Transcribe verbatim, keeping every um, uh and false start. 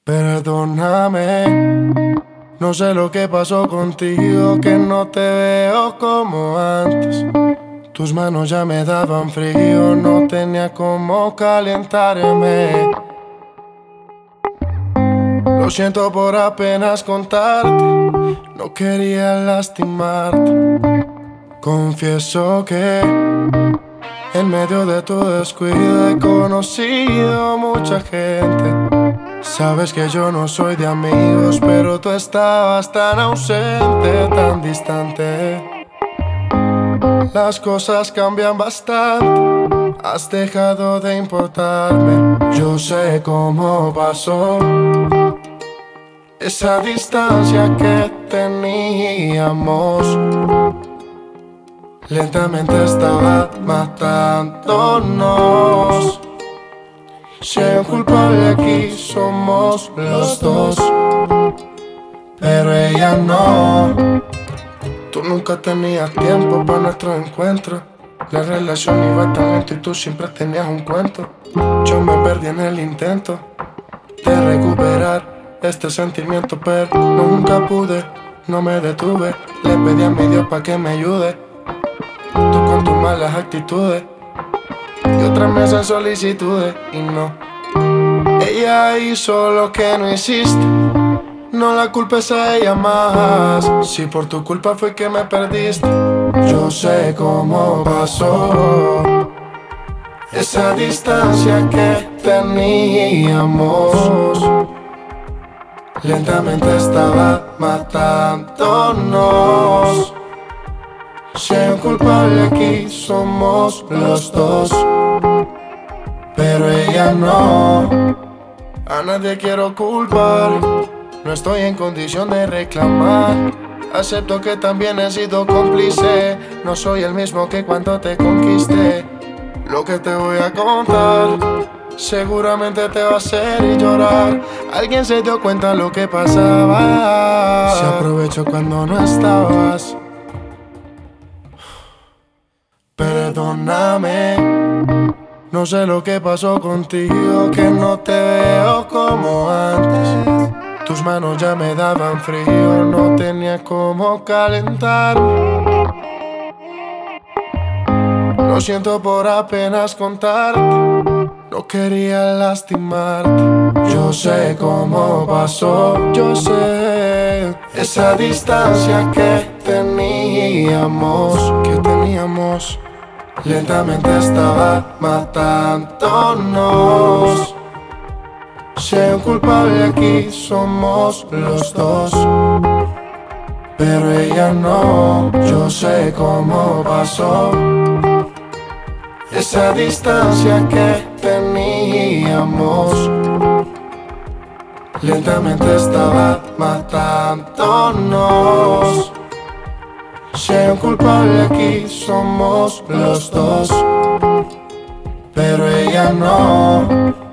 Perdóname, no sé lo que pasó contigo, que no te veo como antes. Tus manos ya me daban frío, no tenía cómo calentarme. Lo siento por apenas contarte, no quería lastimarte. Confieso que en medio de tu descuido he conocido mucha gente. Sabes que yo no soy de amigos, pero tú estabas tan ausente, tan distante. Las cosas cambian bastante, has dejado de importarme. Yo sé cómo pasó esa distancia que teníamos. Lentamente estaba matándonos. Si hay un culpable aquí somos los dos, pero ella no. Tú nunca tenías tiempo para nuestro encuentro. La relación iba tan lento y tú siempre tenías un cuento. Yo me perdí en el intento de recuperar este sentimiento, pero nunca pude, no me detuve. Le pedí a mi Dios pa' que me ayude. Tú con tus malas actitudes y otras me hacen solicitudes y no. Ella hizo lo que no hiciste, no la culpes a ella más. Si por tu culpa fue que me perdiste, yo sé cómo pasó esa distancia que teníamos. Lentamente estaba matándonos. Si hay un culpable aquí somos los dos, pero ella no. A nadie quiero culpar, no estoy en condición de reclamar. Acepto que también he sido cómplice, no soy el mismo que cuando te conquisté. Lo que te voy a contar seguramente te va a hacer llorar. Alguien se dio cuenta lo que pasaba, se aprovechó cuando no estabas. Perdóname, no sé lo que pasó contigo, que no te veo como antes. Tus manos ya me daban frío, no tenía cómo calentarme. Lo siento por apenas contarte, no quería lastimarte. Yo sé cómo pasó, yo sé esa distancia que teníamos, que teníamos. Lentamente estaba matándonos. Si hay un culpable aquí somos los dos, pero ella no. Yo sé cómo pasó esa distancia que teníamos. Lentamente estaba matándonos. Si hay un culpable aquí somos los dos, pero ella no.